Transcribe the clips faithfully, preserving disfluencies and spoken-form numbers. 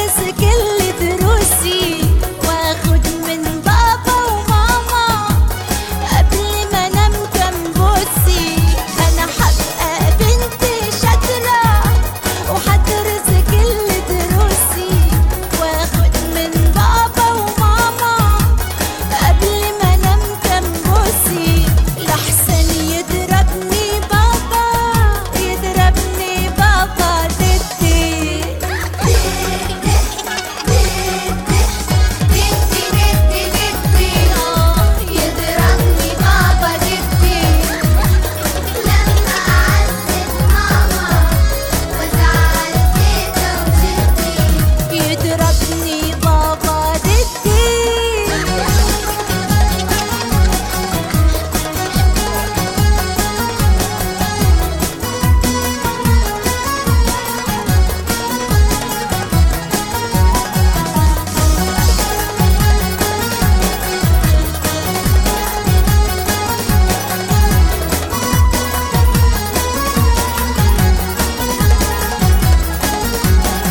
وهدرس كل دروسي واخد من بابا وماما قبل ما انام كام بوسي. انا هبقى بنت شاطرة وهدرس كل دروسي واخد من بابا وماما قبل ما انام كام بوسي. لحسن يضربني بابا يضربني بابا دتي يضربني بابا دتي لما أعذب ماما وأزعل تيتا وجدي. يضربني بابا دتي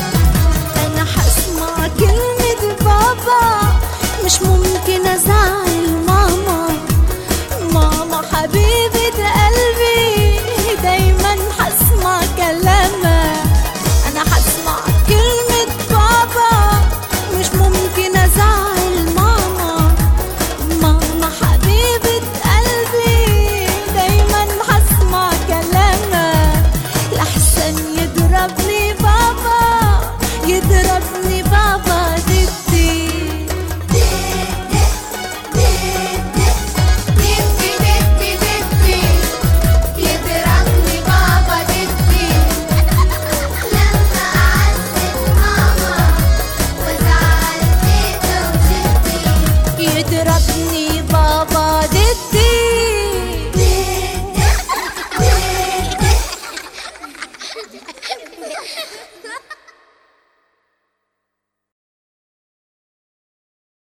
أنا هسمع كلمة بابا مش ممكن أزعل